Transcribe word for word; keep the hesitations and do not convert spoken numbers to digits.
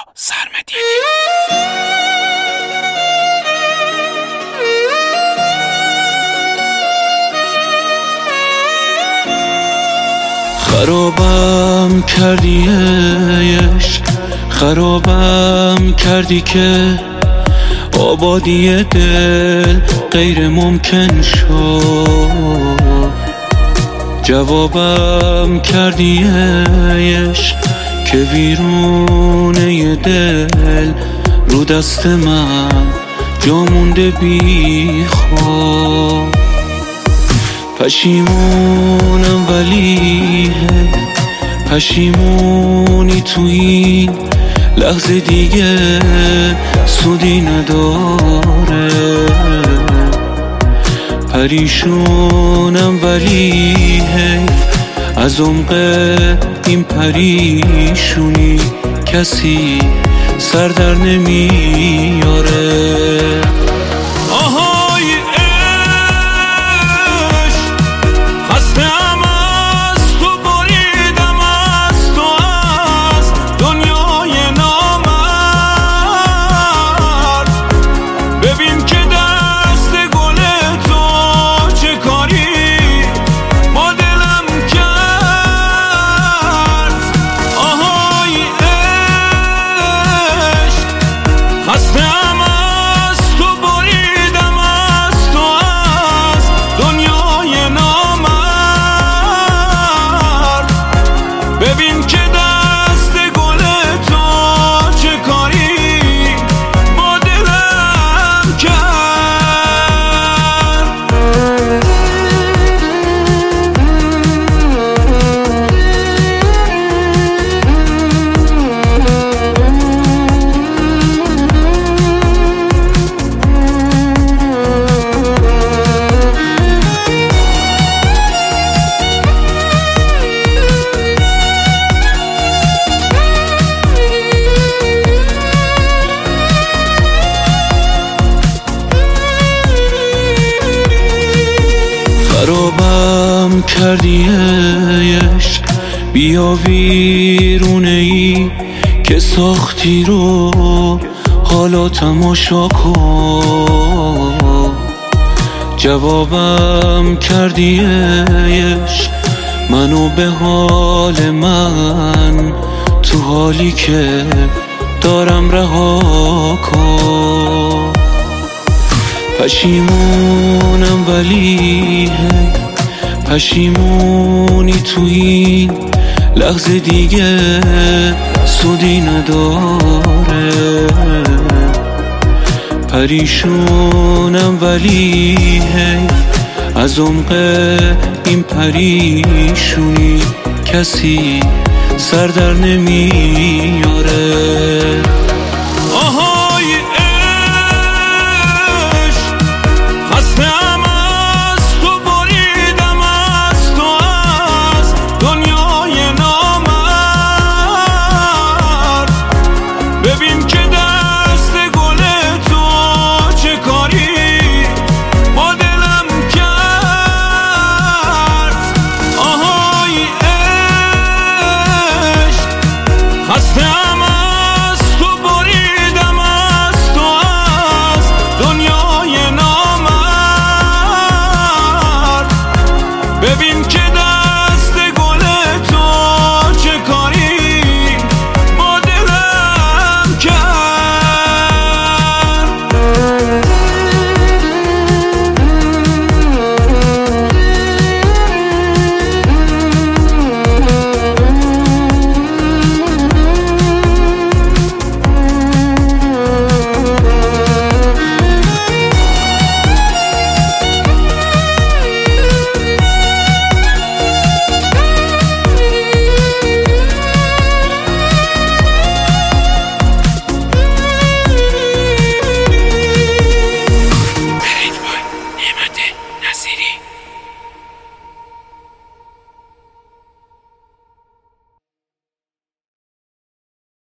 سرمدی. خرابم کردی عشق، خرابم کردی که آبادی دل غیر ممکن شد. جوابم کردی عشق که ویرونه دل رو دست من جا مونده بی خود. پشیمونم ولی پشیمونی تو این لحظه دیگه سودی نداره. پریشونم ولی حیف از عمق این پریشونی کسی سر در نمیاره. ببین که دست گل تو چه کاری با دلم کرد. خرابم کردی عشق، بیا ویرونه ای که ساختی رو حالا تماشا کن. جوابم کردی عشق منو به حال من تو حالی که دارم رها کن. پشیمونم ولی پشیمونی تو این لحظه دیگه سودی نداره. پریشونم ولی از عمق این پریشونی کسی سر در نمیاره. ببین